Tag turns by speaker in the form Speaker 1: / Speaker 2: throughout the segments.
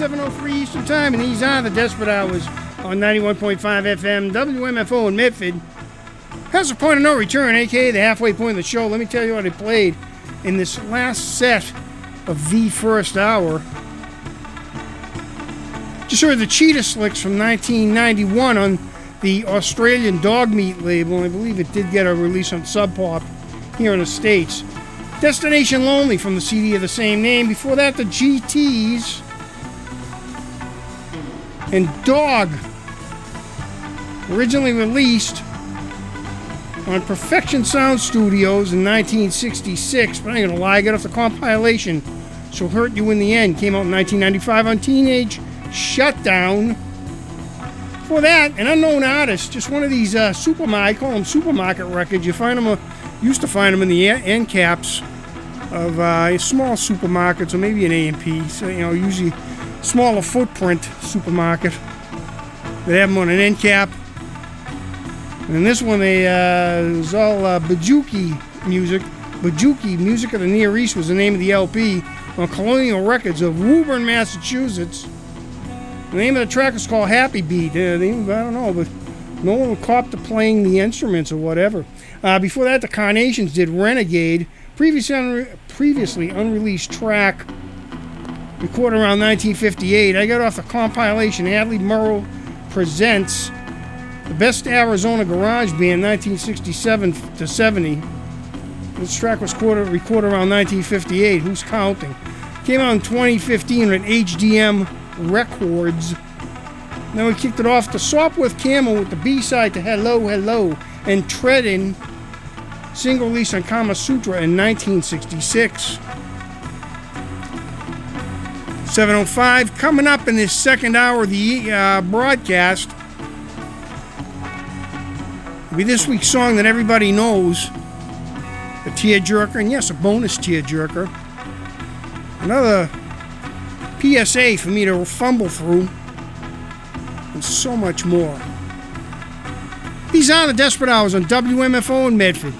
Speaker 1: 7:03 Eastern Time, and these are the Desperate Hours on 91.5 FM, WMFO in Medford. Has a point of no return, a.k.a. the halfway point of the show. Let me tell you what I played in this last set of the first hour. Just heard the Cheetah Slicks from 1991 on the Australian Dog Meat label, and I believe it did get a release on Sub Pop here in the States. Destination Lonely from the CD of the same name. Before that, the GTs and Dog, originally released on Perfection Sound Studios in 1966, but I ain't gonna lie, I got off the compilation So Hurt You in the End, came out in 1995 on Teenage Shutdown. Before that, an unknown artist, just one of these I call them supermarket records. You find them, used to find them in the end caps of small supermarkets, or maybe an A&P, so, usually smaller footprint supermarket. They have them on an end cap. And this one, it was all Bajuki music. Bajuki, Music of the Near East, was the name of the LP on Colonial Records of Woburn, Massachusetts. The name of the track is called Happy Beat. I don't know, but no one would cop to playing the instruments or whatever. Before that, the Carnations did Renegade, previously unreleased track, recorded around 1958. I got off the compilation Hadley Murrow Presents the Best Arizona Garage Band, 1967 to 70. This track was recorded around 1958. Who's counting? Came out in 2015 at HDM Records. Then we kicked it off to Sopwith Camel with the B-side to Hello, Hello, and Treadin', single release on Kama Sutra in 1966. 7:05, coming up in this second hour of the broadcast will be this week's song that everybody knows, a tearjerker, and yes, a bonus tearjerker. Another PSA for me to fumble through, and so much more. These are the Desperate Hours on WMFO in Medford.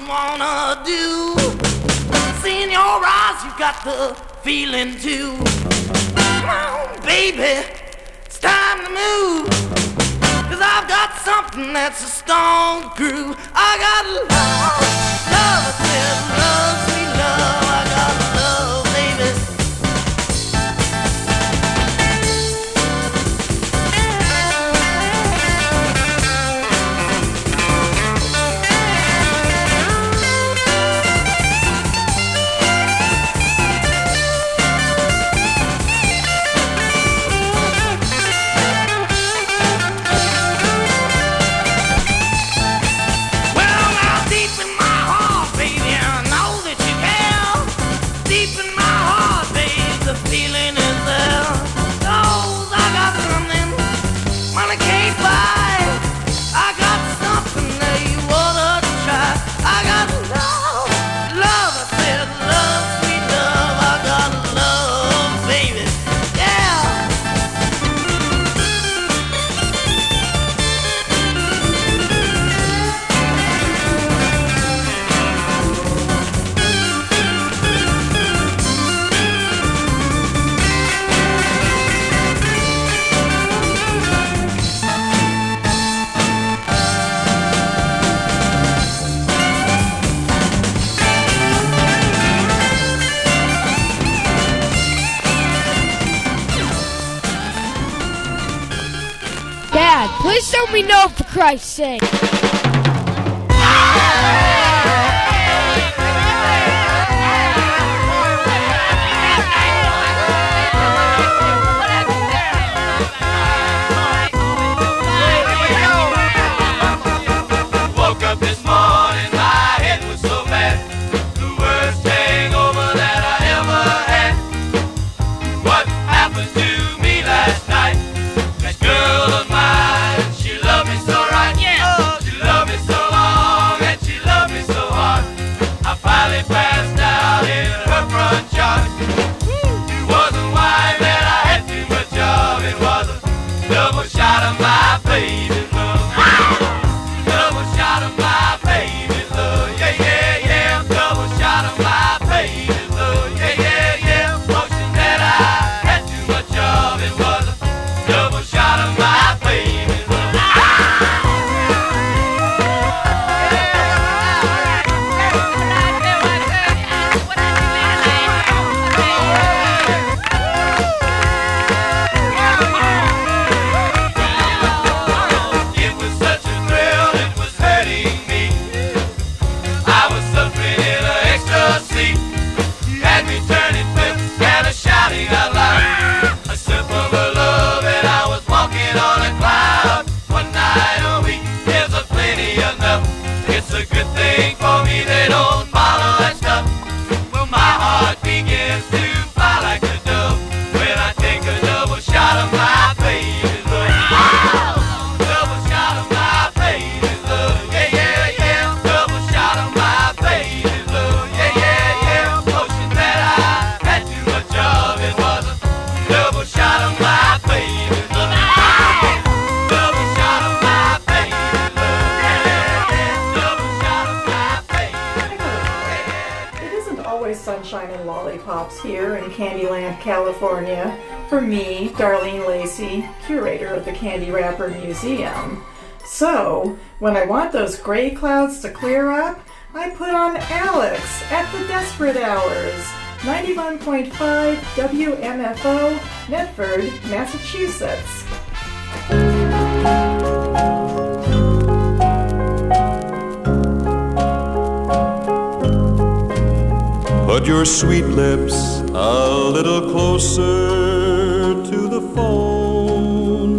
Speaker 2: wanna do. Seeing your eyes, you got the feeling too. Come on, baby, it's time to move. 'Cause I've got something that's a stone groove. I got love, love, I said love, sweet love. I got love, baby.
Speaker 3: Dad, please let me know for Christ's sake.
Speaker 4: Woke up this morning, my head was so bad. The worst hangover that I ever had. What happened to me last night? That girl of mine, she loved me so right. Oh, she loved me so long and she loved me so hard. I finally passed out in her front yard. It wasn't wine that I had too much of. It was a double shot of my baby's love. Double shot of my baby's love. Yeah, yeah, yeah. Double shot of my baby's love. Yeah, yeah, yeah. Motion that I had too much of. It was a double shot of my baby's love. It was such a thrill, it was hurting me. I was suffering in an ecstasy. You had me turning flips and a shouting out loud. A sip of her love and I was walking on a cloud. One night a week is a plenty enough. It's a good thing for me they don't follow that stuff. Well, my heart begins to fly like a dove when I take a double shot of my baby's love. Double shot of my baby's love. Yeah, yeah, yeah. Double shot of my baby's love. Yeah, yeah, yeah. Motion that I had too much of. It was a double shot of my baby's love. Double shot of my baby's love. Yeah, yeah. Double shot of my baby's love.
Speaker 5: It isn't always sunshine and lollipops here in Candyland, California. For me, Darlene Lacey, curator of the Candy Wrapper Museum. So, when I want those gray clouds to clear up, I put on Alex at the Desperate Hours. 91.5 WMFO, Medford, Massachusetts.
Speaker 6: Put your sweet lips a little closer to the phone.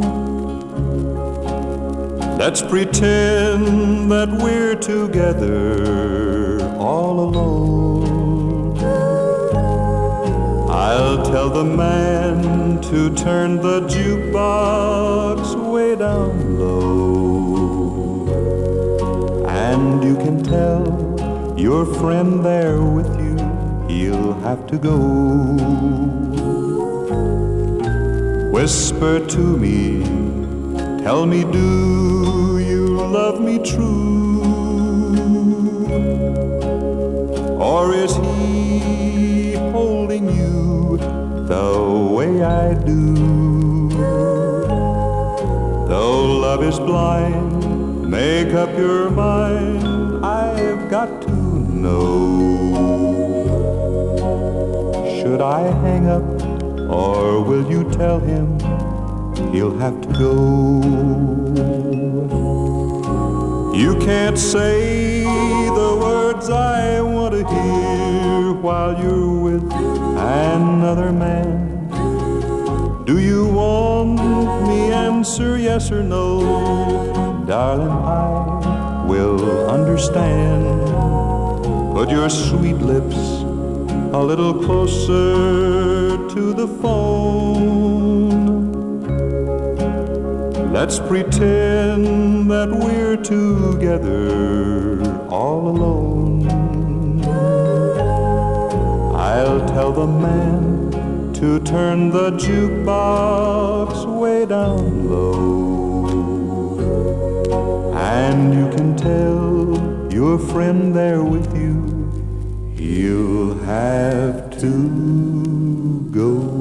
Speaker 6: Let's pretend that we're together all alone. I'll tell the man to turn the jukebox way down low. And you can tell your friend there with you, he'll have to go. Whisper to me, tell me, do you love me true? Or is he holding you the way I do? Though love is blind, make up your mind, I've got to know. Should I hang up, or will you tell him he'll have to go? You can't say the words I want to hear while you're with another man. Do you want me answer yes or no? Darling, I will understand. Put your sweet lips a little closer to the phone. Let's pretend that we're together all alone. I'll tell the man to turn the jukebox way down low. And you can tell your friend there with you, he'll have to go.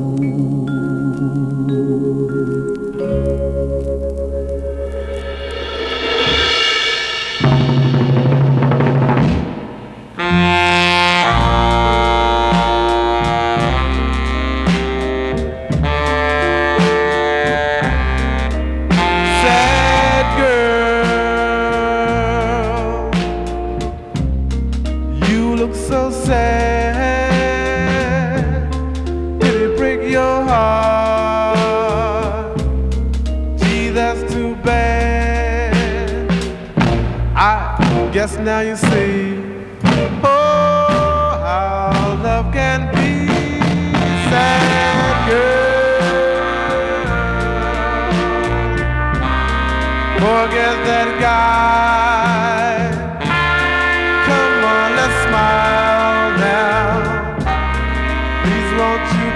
Speaker 7: Now you see, oh, how love can be. Sad girl, forget that guy. Come on, let's smile now. Please won't you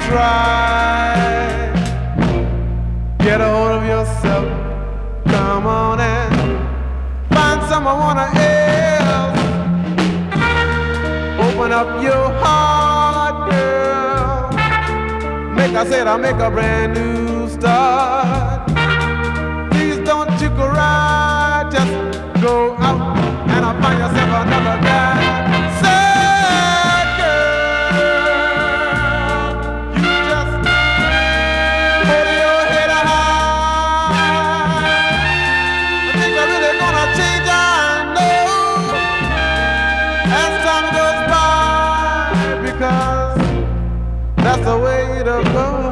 Speaker 7: try, get a hold of yourself. Come on and find someone wanna open up your heart, girl. I'll make a brand new start. Please don't you cry, just go out and I'll find yourself another guy. Sad girl, you just hold your head high. The things are really gonna change, I know, as time goes by, because that's the way it goes.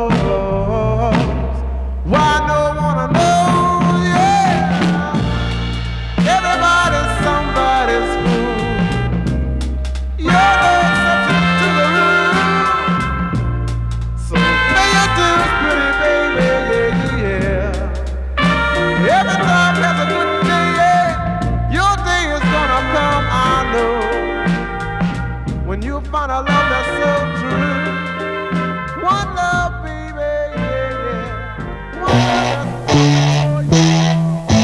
Speaker 7: Why no wanna know? Yeah, everybody's somebody's fool. You're no exception to the rule. So pay your dues, pretty baby, yeah. Every time has a good day, yeah. Your day is gonna come, I know, when you find a love that's so true. One love, baby, yeah, yeah. One love that's so, yeah.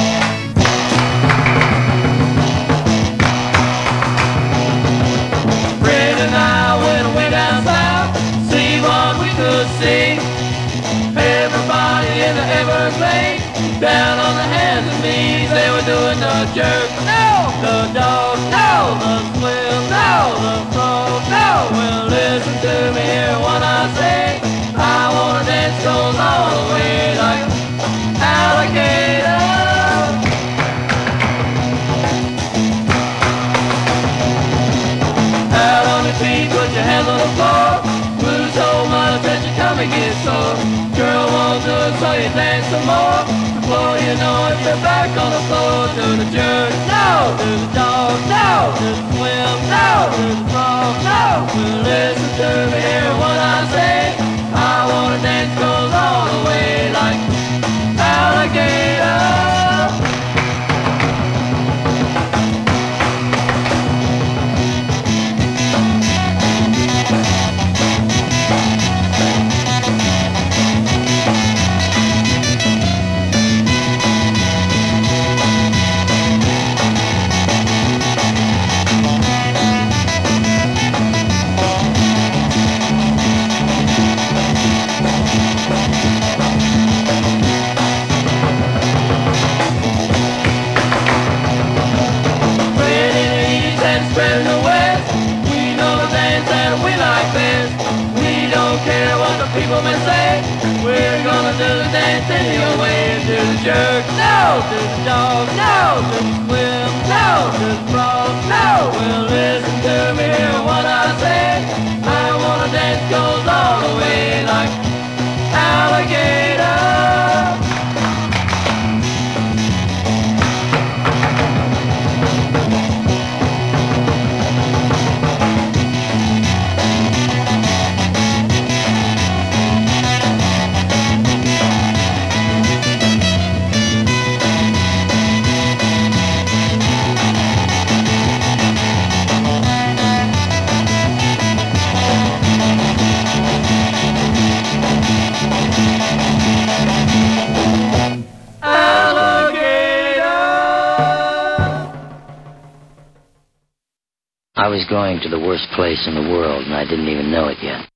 Speaker 4: Fred and I went away down south, see what we could see. Everybody in the Everglades, down on the hands and knees, they were doing the jerk, no, the dog, no, the swim, no, the frog, no. Well, listen to me here when I say, I wanna dance goes all the way like alligator. Out on your feet, put your hands on the floor. Lose so much that you come and get sore. Girl won't do it, so you dance some more. Before you know it, you're back on the floor. Do the jerk, no. Do the dog, no. Do the swim, no. Do the frog, no. Well, listen to me here when I say, I wanna dance goes all the way like alligator. woman say, we're gonna do the dance anyway. To the jerk, no. To the dog, no. To the swim, no. To the frog, no. Well, listen to me, hear what I say. I wanna dance goes all the way like alligator.
Speaker 8: I was going to the worst place in the world, and I didn't even know it yet.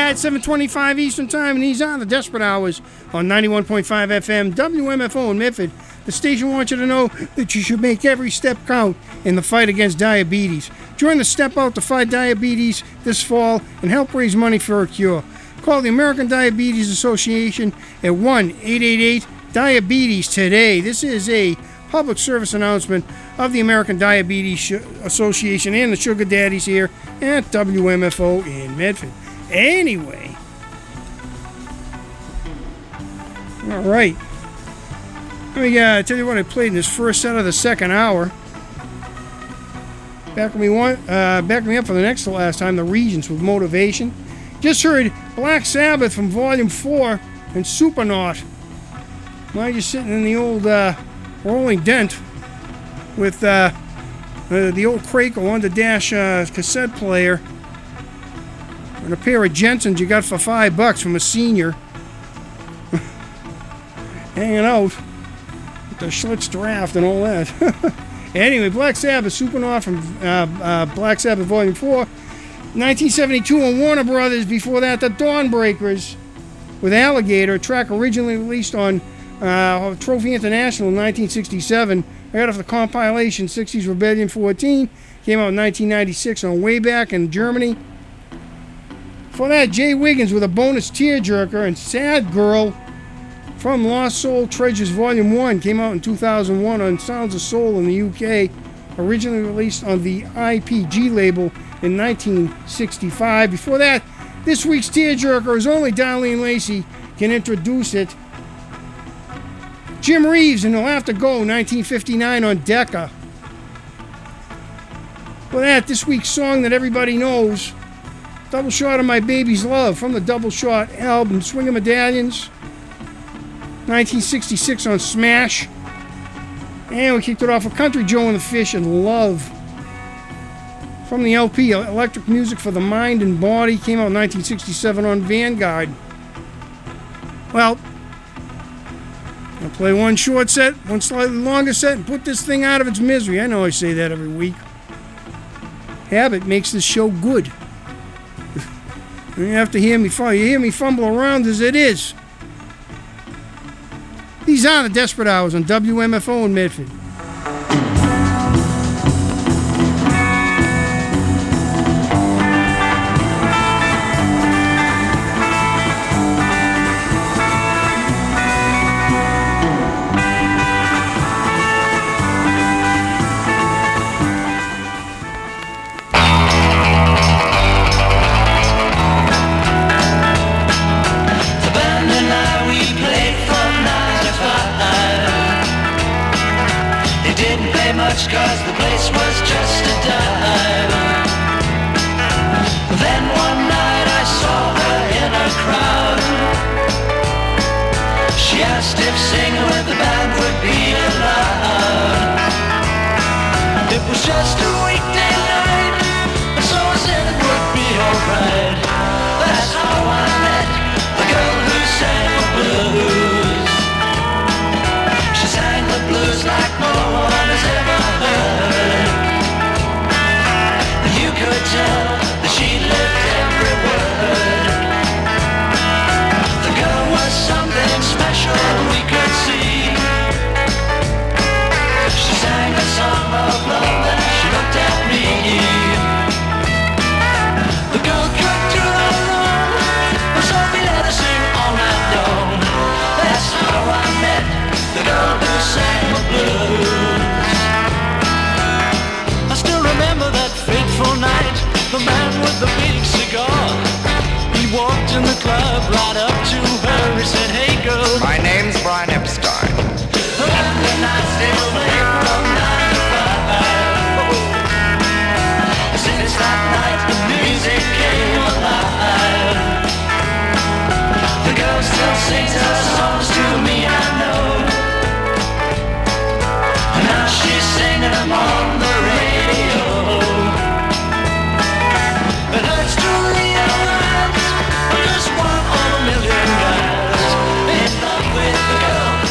Speaker 1: at 7:25 Eastern Time, and these are the Desperate Hours on 91.5 FM, WMFO in Medford. The station wants you to know that you should make every step count in the fight against diabetes. Join the Step Out to Fight Diabetes this fall and help raise money for a cure. Call the American Diabetes Association at 1-888-DIABETES today. This is a public service announcement of the American Diabetes Association and the Sugar Daddies here at WMFO in Medford. Anyway, all right. Let me tell you what I played in this first set of the second hour. Back me up for the next to last time, the Regents with Motivation. Just heard Black Sabbath from Volume 4 and Supernaut. Now you're sitting in the old Rolling Dent with the old Craco on the dash cassette player and a pair of Jensens you got for $5 from a senior. Hanging out with the Schlitz draft and all that. Anyway, Black Sabbath, Supernaut from Black Sabbath Volume 4. 1972 on Warner Brothers. Before that, the Dawnbreakers with Alligator, a track originally released on Trophy International in 1967. I got off the compilation 60s Rebellion 14. Came out in 1996 on Wayback in Germany. Before that, Jay Wiggins with a bonus tearjerker and Sad Girl from Lost Soul Treasures Volume 1. Came out in 2001 on Sounds of Soul in the UK. Originally released on the IPG label in 1965. Before that, this week's tearjerker is only Darlene Lacey can introduce it. Jim Reeves and He'll Have to Go, 1959 on Decca. For that, this week's song that everybody knows, Double Shot of My Baby's Love from the Double Shot album, Swing of Medallions, 1966 on Smash. And we kicked it off with Country Joe and the Fish and Love from the LP Electric Music for the Mind and Body. Came out in 1967 on Vanguard. Well, I'll play one short set, one slightly longer set, and put this thing out of its misery. I know I say that every week. Habit makes this show good. You have to hear me fumble around as it is. These are the Desperate Hours on WMFO in Medford.
Speaker 9: Cause the place was just a dive. Then one night I saw her in a crowd. She asked if singing with the band would be allowed. It was just a weekday night, so I said it would be alright. That's how I met the girl who sang the blues. She sang the blues like no one has ever heard. You could tell that she lived every word. The girl was something special we could see. She sang a song of love and she looked at me. The girl could do no wrong, so we let her sing all night long. That's how I met the girl who sang the blues. I still remember that fateful night, the man with the big cigar. He walked in the club right up to her. He said, hey girl,
Speaker 10: my name's Brian Epstein.
Speaker 9: And then I stayed away from 9 to 5. Since that night the music came alive. The girl still sings her songs to me, I know. And now she's singing them on the radio. It hurts to realize I'm just one of a million guys in love with the girl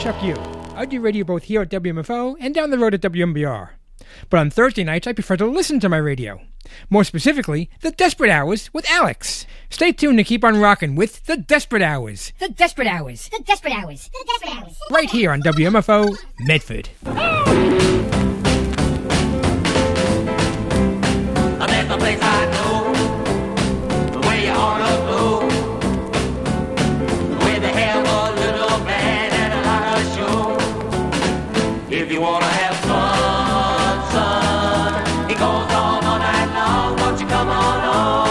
Speaker 11: Chuck U. I do radio both here at WMFO and down the road at WMBR. But on Thursday nights, I prefer to listen to my radio. More specifically, The Desperate Hours with Alex. Stay tuned to keep on rocking with The Desperate Hours.
Speaker 3: The Desperate Hours. The Desperate Hours. The Desperate Hours.
Speaker 11: Right here on WMFO, Medford.
Speaker 2: There's a place I know, where you ought to go, where they have a little band and a lot of show. If you wanna have fun, son, it goes on all night long. Won't you come on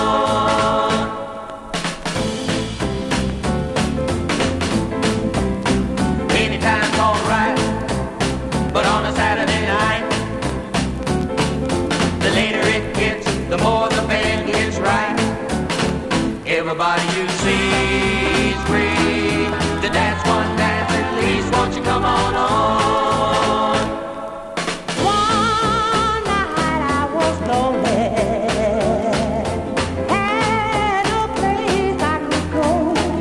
Speaker 2: on? Anytime's alright, but on a Saturday night, the later it gets, the more the band gets right. Everybody you see is free to dance one dance at least. Won't you come on on?
Speaker 12: One night I was lonely, had no place I could go.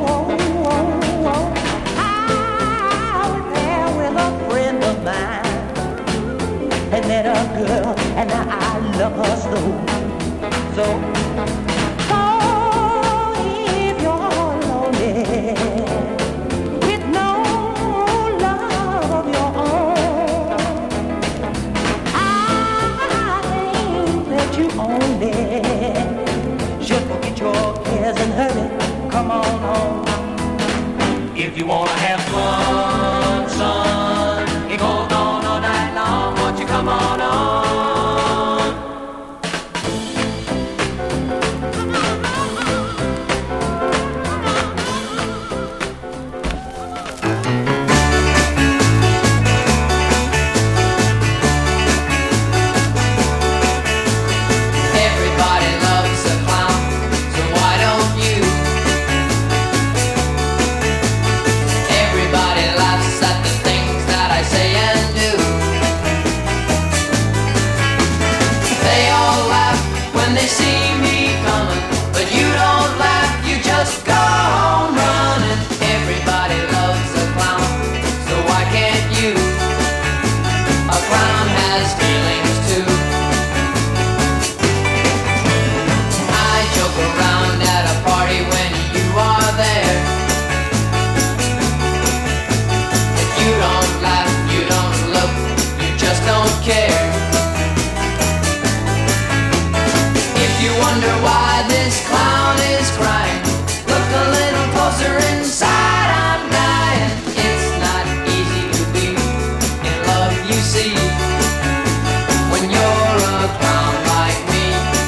Speaker 12: I was there with a friend of mine, and met a girl, and I love her so. So if you're lonely with no love of your own, I think that you only should forget your cares and hurry. Come on home.
Speaker 2: If you wanna have fun, son, it goes on all night long. Won't you come on on?
Speaker 9: Everybody loves a clown, so why don't you? Everybody laughs at the things that I say and do. They all laugh when they see me coming, but you don't laugh, you just go home running. Everybody loves a clown, so why can't you? A clown has feelings too. I joke around at a party when you are there. If you don't laugh, you don't look, you just don't care. If you wonder why this clown is crying, look a little closer inside, I'm dying. It's not easy to be in love, you see, when you're a clown like me.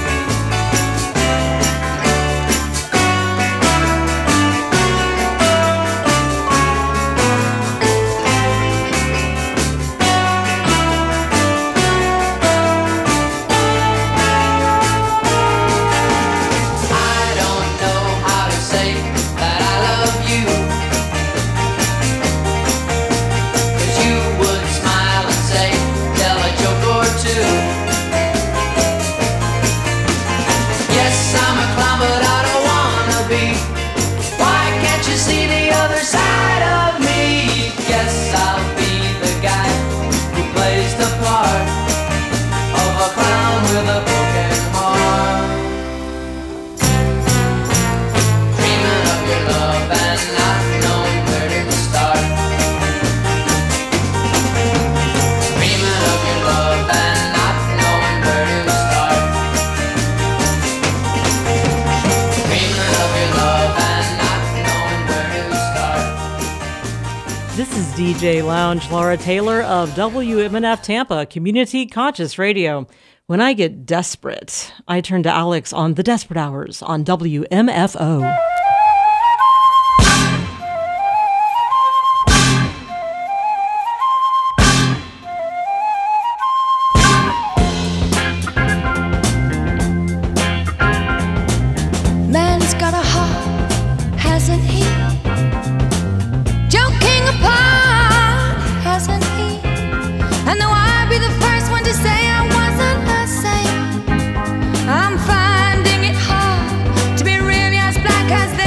Speaker 9: I don't know how to say that I love you, 'cause you would smile and say, tell a joke or two. Yes, I'm a clown, but I don't wanna be. Why can't you see the other side of me? Yes, I'll be the guy who plays the part of a clown with a broken heart. Dreaming of your love and not knowing where to start. Dreaming of your love and not knowing where to start. Dreaming of your love and not knowing where to start.
Speaker 13: This is DJ Lounge Laura Taylor of WMNF Tampa, Community Conscious Radio. When I get desperate, I turn to Alex on The Desperate Hours on WMFO.
Speaker 14: Man's got a heart, hasn't he? Joking apart, hasn't he? And though I'd be the first one to say I wasn't the same, I'm finding it hard to be really as black as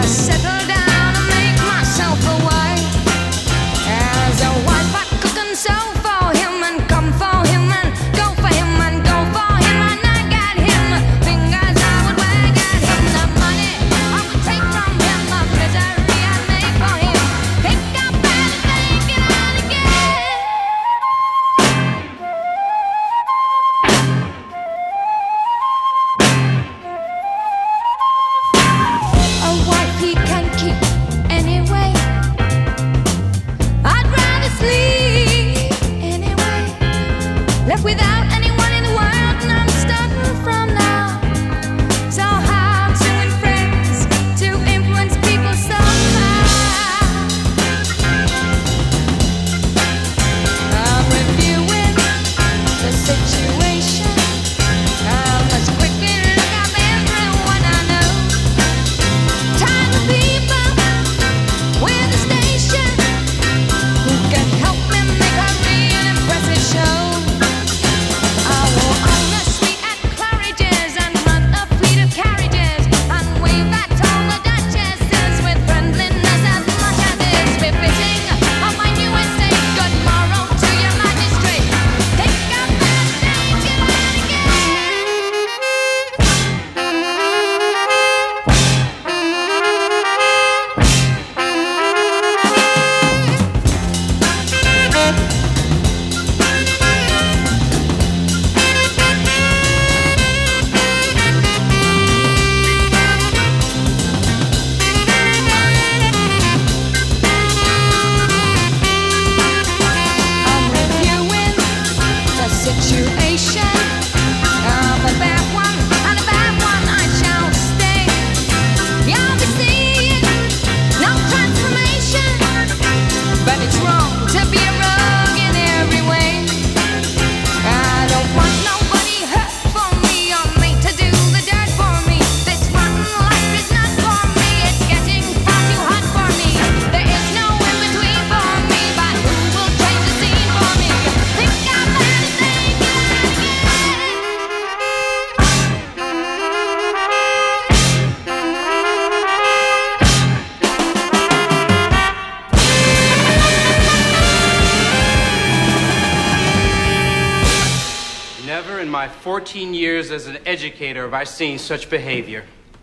Speaker 15: my 14 years as an educator have I seen such behavior.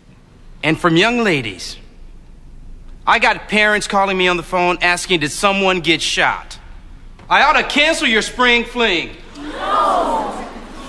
Speaker 15: And from young ladies. I got parents calling me on the phone asking, did someone get shot? I ought to cancel your spring fling. No.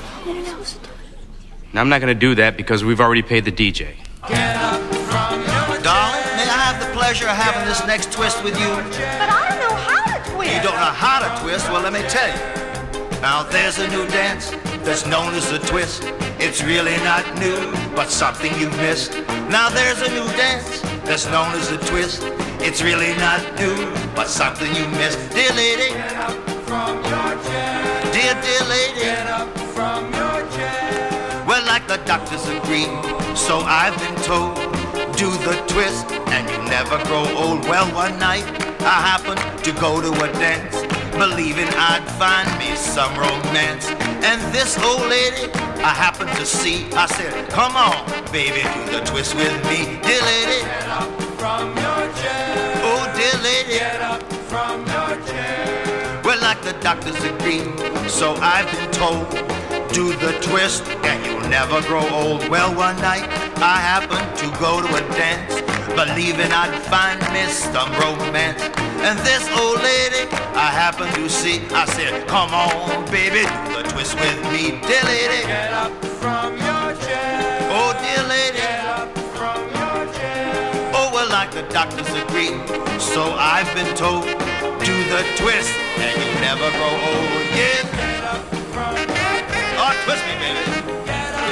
Speaker 15: Now, I'm not going to do that because we've already paid the DJ.
Speaker 16: Darling, may I have the pleasure of having this next twist with you?
Speaker 17: But I don't know how to twist.
Speaker 16: You don't know how to twist? Well, let me tell you. Now, there's a new dance that's known as a twist. It's really not new, but something you've missed. Now, there's a new dance that's known as a twist. It's really not new, but something you missed. Dear lady, get up from your chair. Dear lady, get up from your chair. Well, like the doctors agree, so I've been told, do the twist and you never grow old. Well, one night I happened to go to a dance, believing I'd find me some romance. And this old lady I happened to see, I said, come on, baby, do the twist with me. Dear lady, get up from your chair. Oh, dear lady, get up from your chair. Well, like the doctors agree, so I've been told, do the twist and you'll never grow old. Well, one night I happened to go to a dance, believing I'd find me some romance. And this old lady I happened to see, I said, come on, baby, do the twist with me. Dear lady, get up from your chair. Oh, dear lady, get up from your chair. Oh, well, like the doctors agree, so I've been told, do the twist and you never grow old. Yeah, get up from your chair. Oh, twist me, baby. Get up.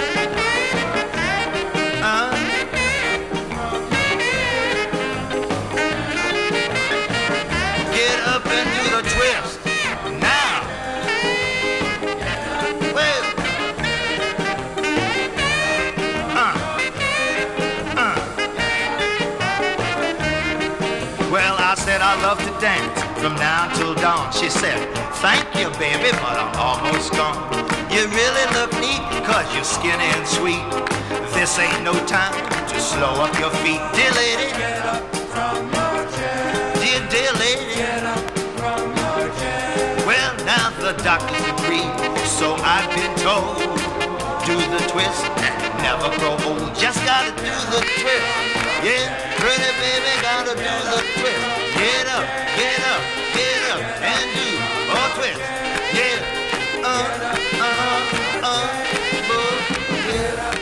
Speaker 16: Get up and do the twist. Now. Well. Well, I said I love to dance from now till dawn. She said, thank you, baby, but I'm almost gone. You really look neat, cause you're skinny and sweet. This ain't no time to slow up your feet. Dear lady, So do the twist and never grow old. Just gotta do the twist. Yeah, pretty baby, gotta do the twist. Get up, get up, get up, and do a twist. Yeah, get up,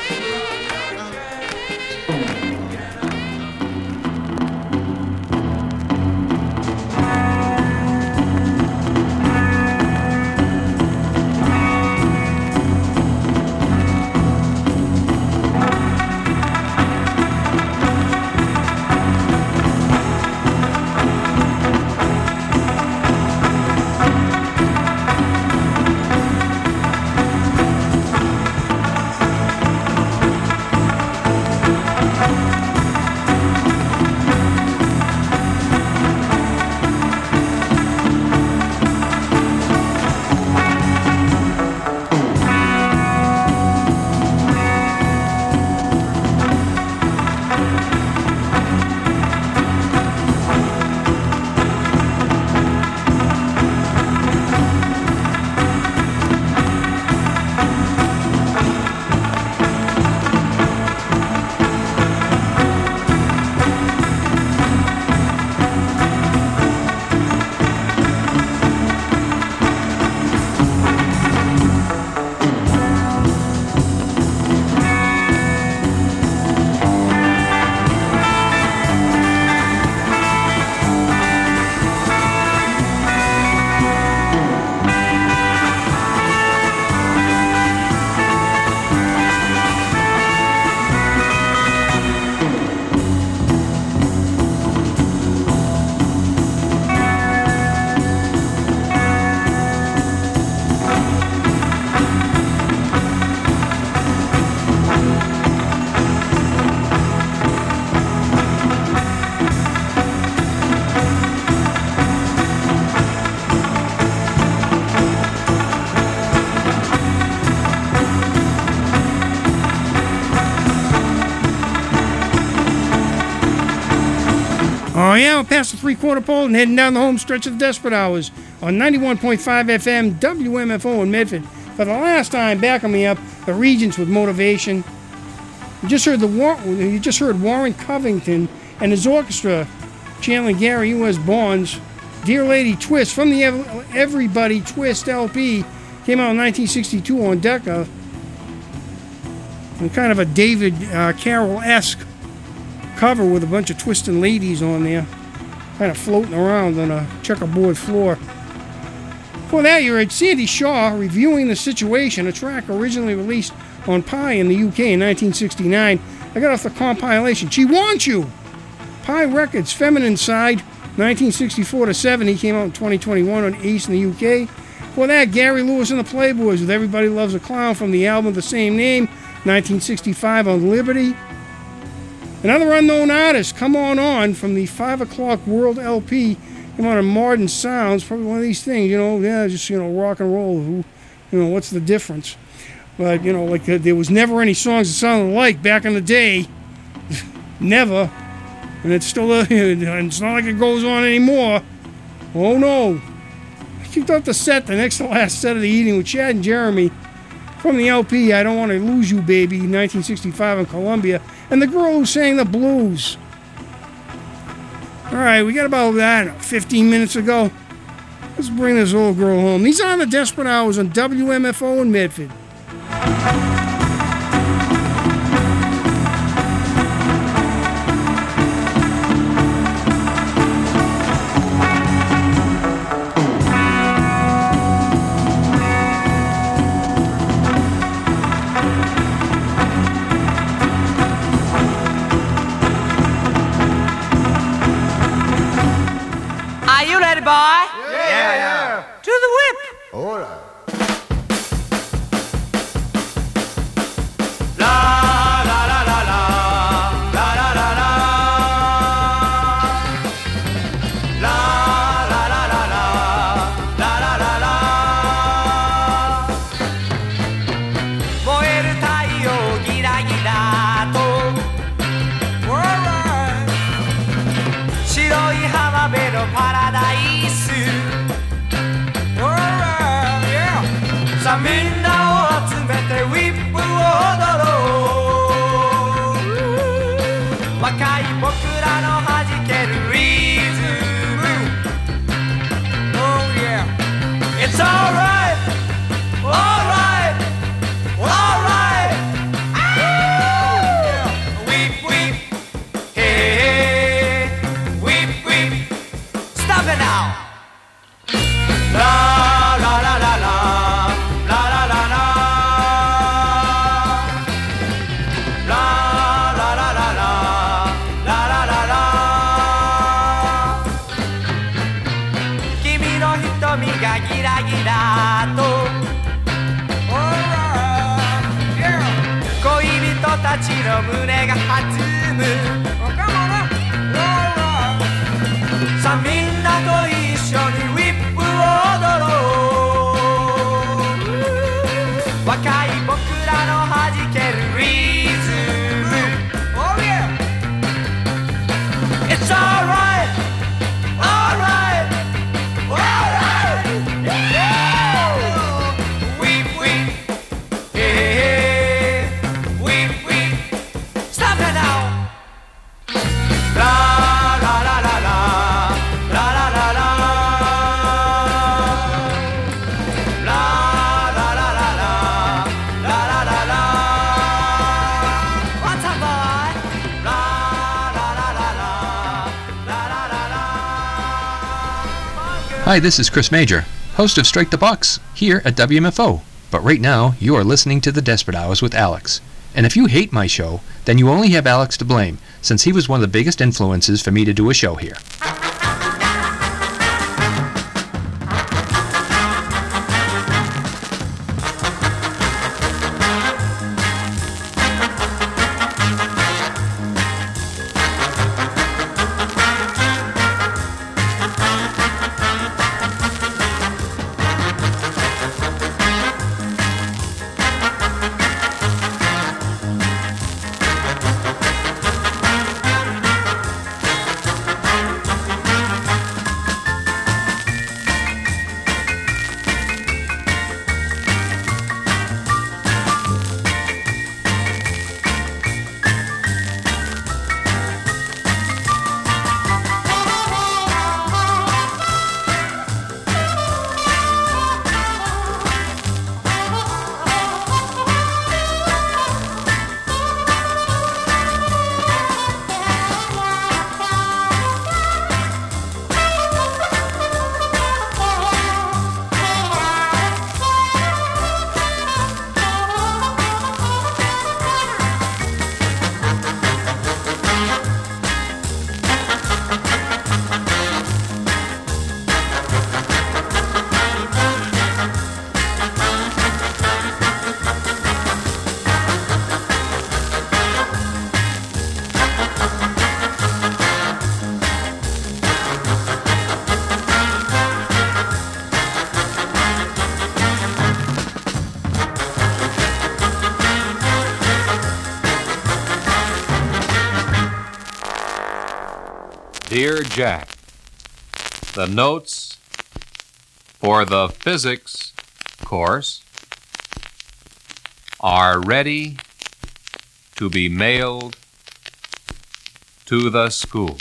Speaker 1: Oh, yeah, we're past the three-quarter pole and heading down the home stretch of the Desperate Hours on 91.5 FM WMFO in Medford. For the last time, backing me up, the Regents with Motivation. You just heard Warren Covington and his orchestra channeling Gary U.S. Bonds' Dear Lady Twist from the Everybody Twist LP. Came out in 1962 on Decca. And kind of a David Carroll-esque cover with a bunch of twisting ladies on there, kind of floating around on a checkerboard floor. Before that, you heard Sandy Shaw reviewing The Situation, a track originally released on Pie in the UK in 1969. I got off the compilation She Wants You, Pie Records, Feminine Side, 1964 to 70, came out in 2021 on Ace in the UK. Before that, Gary Lewis and the Playboys with Everybody Loves a Clown from the album of the same name, 1965 on Liberty. Another unknown artist, Come On from the 5 O'Clock World LP, came out on Modern Sounds, probably one of these things, just rock and roll, what's the difference? But, like there was never any songs that sounded alike back in the day, never, and it's still, it's not like it goes on anymore. Oh no. I kicked off the set, the next to last set of the evening with Chad and Jeremy from the LP, I Don't Want to Lose You Baby, 1965 in Columbia, and The Girl Who Sang the Blues. All right, we got about 15 minutes ago. Let's bring this old girl home. These are the Desperate Hours on WMFO in Medford.
Speaker 2: Boy? Yeah. To the whip.
Speaker 7: All right.
Speaker 2: La la la la la la la la la la la la la la la la la 燃える太陽ギラギラと白い浜辺のパラダイスさあみんなを集
Speaker 9: い僕らの弾けるリズム Oh yeah It's alright Alright Alright Weep weep Hey hey Weep weep Stop it now La la la la la La la la la La la la la la La la la la 君の瞳がギラギラと恋人たちの胸が弾むさあみんなと一緒にウィップを踊ろう若い僕らの弾けるリズム Oh yeah It's alright Alright Alright Weep weep Hey Weep weep Stop it now La la la la la La la la la La la la la la La la la la What's up boy La la la la la La la la la
Speaker 18: Hi, this is Chris Major, host of Strike the Box, here at WMFO. But right now, you are listening to The Desperate Hours with Alex. And if you hate my show, then you only have Alex to blame, since he was one of the biggest influences for me to do a show here.
Speaker 19: Dear Jack, the notes for the physics course are ready to be mailed to the school.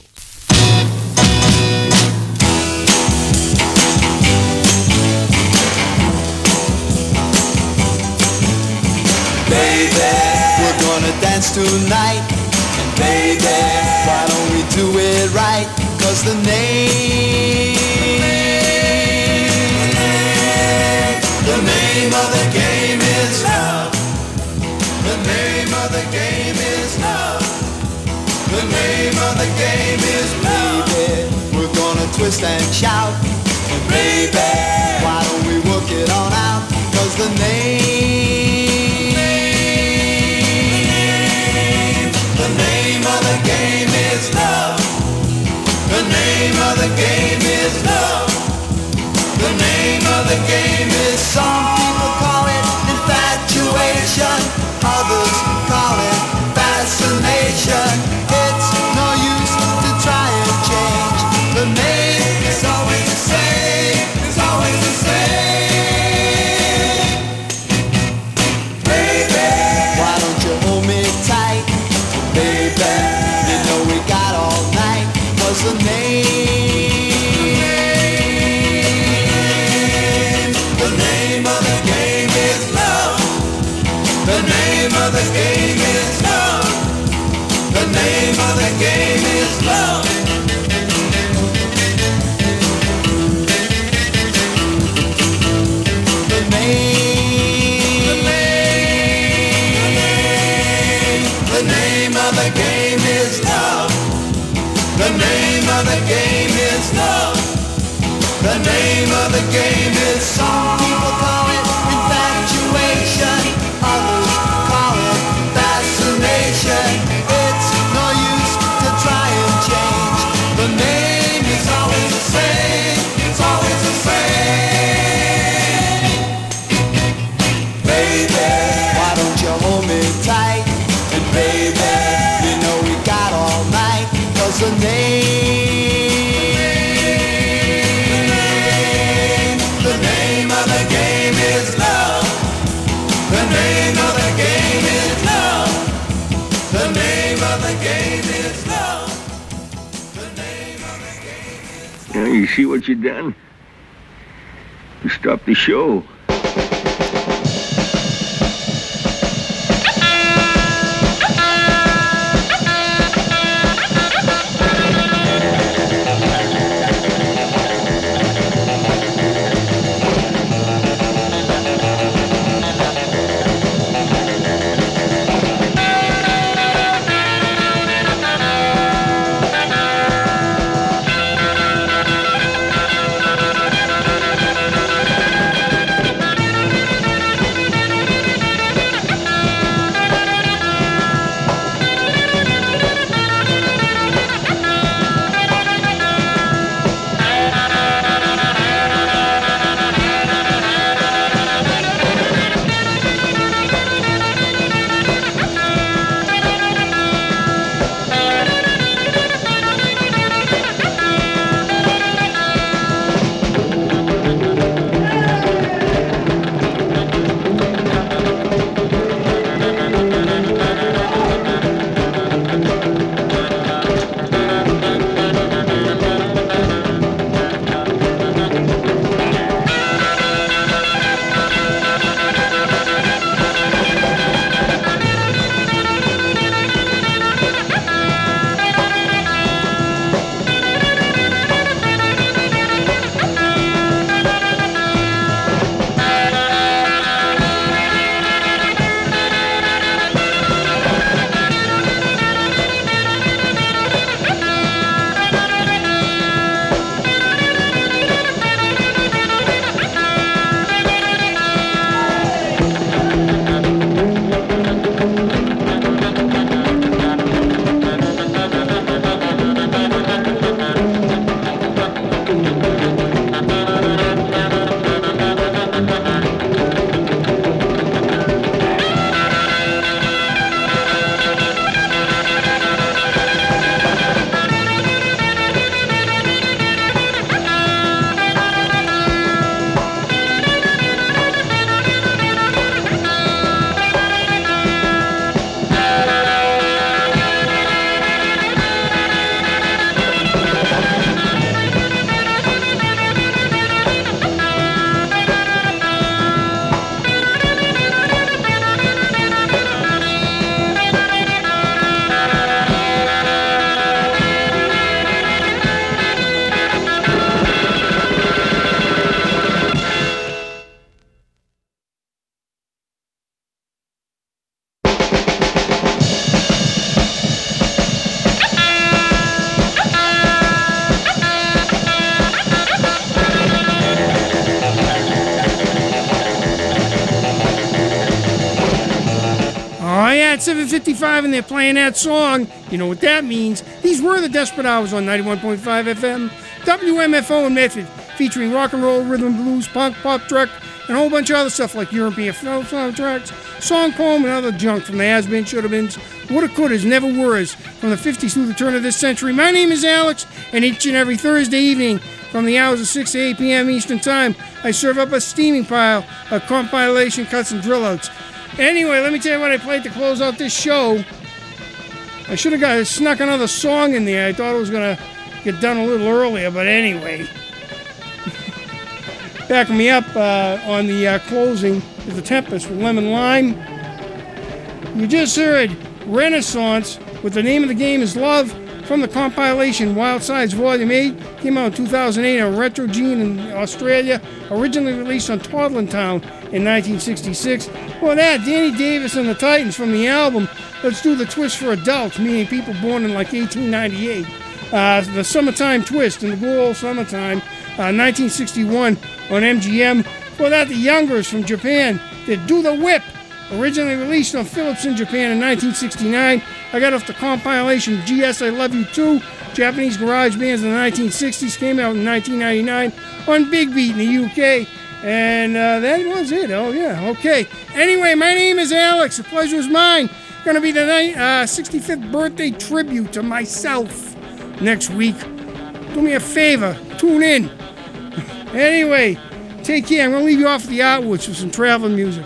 Speaker 20: Baby, we're gonna dance tonight. And baby, why don't we do it right? 'Cause the name of the game is love. The name of the game is love. The name of the game is love. Baby, we're gonna twist and shout. And baby, why don't we work it on out? 'Cause the name of the game is love. The name of the game is love. The name of the game is, some people call it infatuation, others call it fascination. It's no use to try and change. The name is always the same. It's always the same. Baby, why don't you hold me tight? Baby, you know we The name of the game is love. The name of the game is, some people call it infatuation, others call it fascination. It's no use to try and change. The name is always the same. It's always the same. Baby, why don't you hold me tight? And baby, you know we got all night. 'Cause the name of the game is love. The name of the game is love. The name of the game is love. The name of the game is love.
Speaker 21: Yeah, you see what you done? You stopped the show.
Speaker 1: at 7:55 and they're playing that song. You know what that means. These were the Desperate Hours on 91.5 FM, WMFO in Medford, featuring rock and roll, rhythm and blues, punk, pop, truck, and a whole bunch of other stuff like European film soundtracks, song poem, and other junk from the has-been, should-have-beens, woulda, couldas, never were's, from the 50s through the turn of this century. My name is Alex, and each and every Thursday evening, from the hours of 6 to 8 p.m. Eastern Time, I serve up a steaming pile of compilation cuts and drill-outs. Anyway, let me tell you what I played to close out this show. I should have snuck another song in there. I thought it was going to get done a little earlier, but anyway. Backing me up on the closing is The Tempest with Lemon Lime. You just heard Renaissance with The Name of the Game is Love from the compilation Wild Sides Volume 8. Came out in 2008 on Retro Gene in Australia. Originally released on Toddlin Town in 1966. Well, that, Danny Davis and the Titans from the album Let's Do the Twist for Adults, meaning people born in like 1898. The Summertime Twist and the Good Old Summertime, 1961 on MGM. Before that, the Youngers from Japan did Do the Whip, originally released on Philips in Japan in 1969. I got off the compilation GS I Love You Too, Japanese garage bands in the 1960s, came out in 1999 on Big Beat in the UK. And that was it. Oh, yeah. Okay. Anyway, my name is Alex. The pleasure is mine. Going to be the 65th birthday tribute to myself next week. Do me a favor. Tune in. Anyway, take care. I'm going to leave you off the Outwoods with some travel music.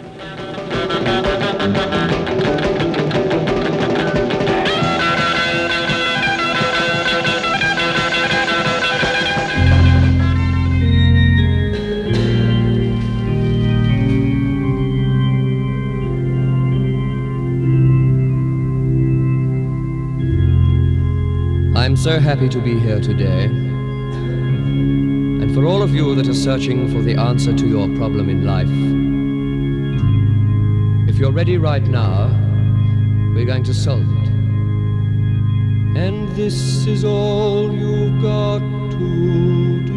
Speaker 5: I'm so happy to be here today. And for all of you that are searching for the answer to your problem in life, if you're ready right now, we're going to solve it. And this is all you've got to do.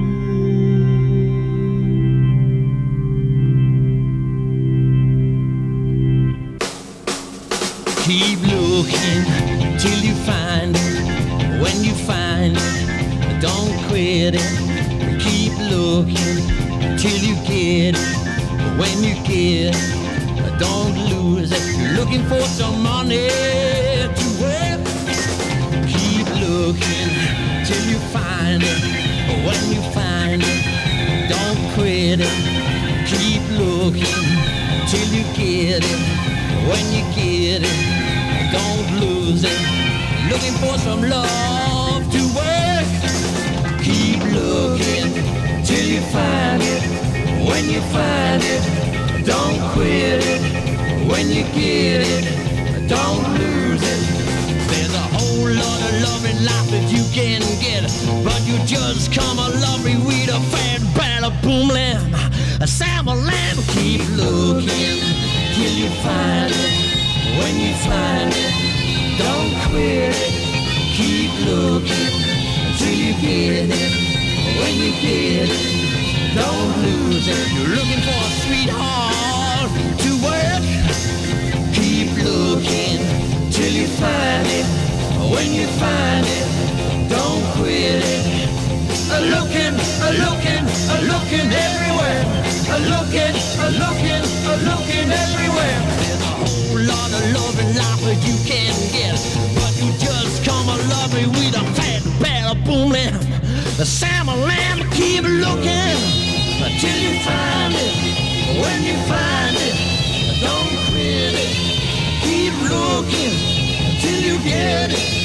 Speaker 9: Keep looking till you find it. When you find it, don't quit it. Keep looking till you get it. When you get it, don't lose it. You're looking for some money to work. Keep looking till you find it. When you find it, don't quit it. Keep looking till you get it. When you get it, don't lose it. Looking for some love to work. Keep looking till you find it. When you find it, don't quit it. When you get it, don't lose it. There's a whole lot of love in life that you can get, but you just come a lovely weed, a fat ball of boom lamb, a salmon lamb. Keep looking till you find it. When you find it, don't quit it. Keep looking until you get it. When you get it, don't lose it. You're looking for a sweetheart to work. Keep looking till you find it. When you find it, don't quit it. Looking everywhere. Looking everywhere. There's a whole lot of love in life that you can get, but you just come a lovely with a fat ball of boom lamb, the salmon lamb. Keep looking until you find it. When you find it, don't quit it. Keep looking until you get it.